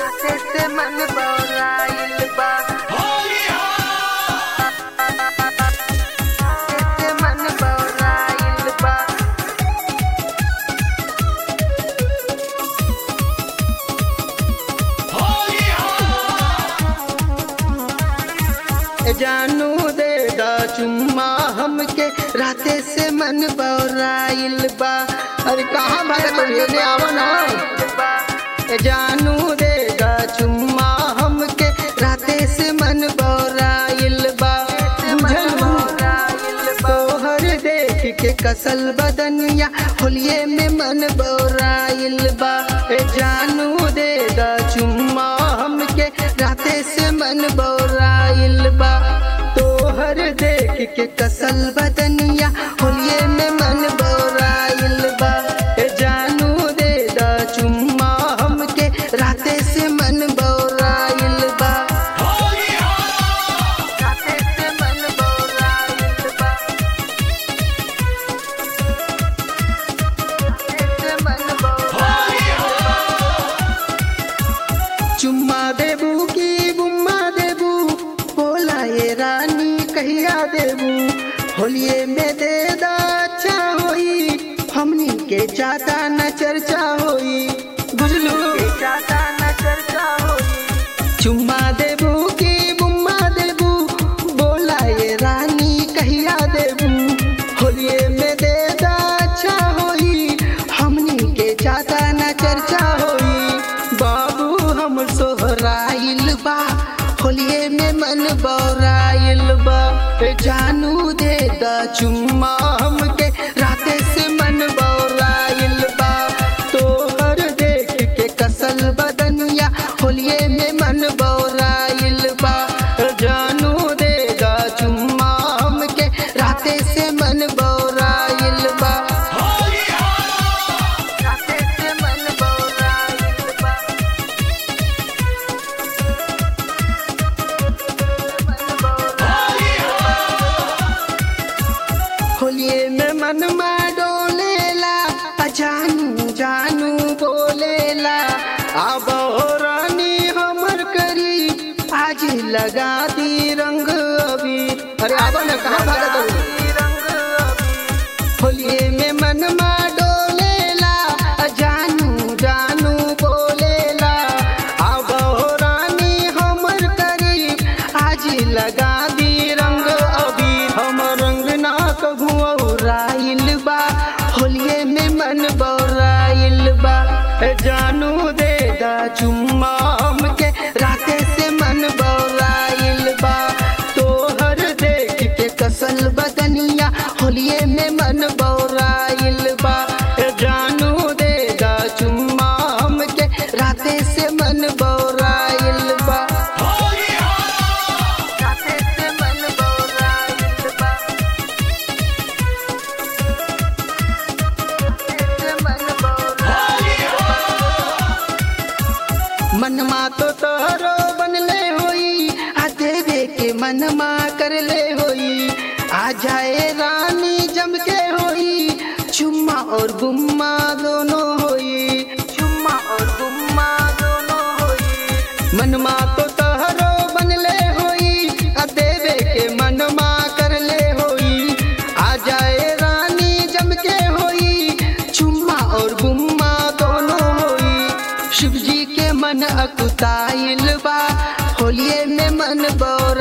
से मन बौराइल बा से मन बौराइल बा। जानू दे दा चुम्मा हमके राते से मन बौराइल बा। अरे कहाँ भागत हो आवा ना। जानू दे दा चुम्मा हमके राते से मन बौराइल बा। तोहर देख के कसल बदनिया होलिये में मन बौराइल बा। जानू दे दा चुम्मा हमके राते से मन बौराइल बा। तोहर देख के कसल बदनिया होलिये में मन बौराइल बा। जानू दे दा चुम्मा हमके राते से मन बौराइल बा। राते से मन बौराइल बा। राते से मन बौराइल बा। चुम्मा देबू की बुम्मा देबू बोला ये रानी कहिया देबू। होलिये में दे दा अच्छा होई हमनी के चाहता न चर्चा होई। बुझलू चाहता न चर्चा होई। चुम्मा देबू की बुम्मा देबू बोला ये रानी कहिया देबू। होलिये में दे दा अच्छा होई हमनी के चाहता न चर्चा होई। बाबू हम सोहराइल बा होलिये में मन बौराइल बा। जानू दे दा चुम्मा हमके राते से मन बौराइल बा। तोहर देख के कसल बदनिया होलिये में मन बौराइल बा। जानू दे दा चुम्मा हमके राते से मन बौराइल बा। राते से मन बौराइल बा। होलिये में मन में डोलेला जानू जानू बोलेला। अब रानी हमर करी आज लगा दी रंग अभी। अरे अब न कहाँ भागत हो। होलिये में मन में डोलेला जानू जानू बोलेला। अब रानी हमर करी आज लगा दी रंग अभी। हम रंग ना कहूँ राइल बा होलिये में मन बौराइल बा। जानू दे दा चुम्मा हमके राते से मन बौराइल बा। तोहर देख के कसल बदनिया होलिये में मन बौराइल बा। जानू दे दा चुम्मा हमके राते से मन बौराइल बा। राते से मन बौराइल बा। मनमा तो तोहरो बनले होई आ देवे के मनमा करले होई। आ जाए रानी जम के होई चुम्मा और गुम्मा दोनों होई। चुम्मा और गुम्मा दोनों होई। मनमा तो तोहरो बनले होई आ देवे के मनमा करले होई। आ जाए रानी जम के होई चुम्मा और गुम्मा दोनों होई। शिव जी के मन अकुताइल बा होलिये में मन बौ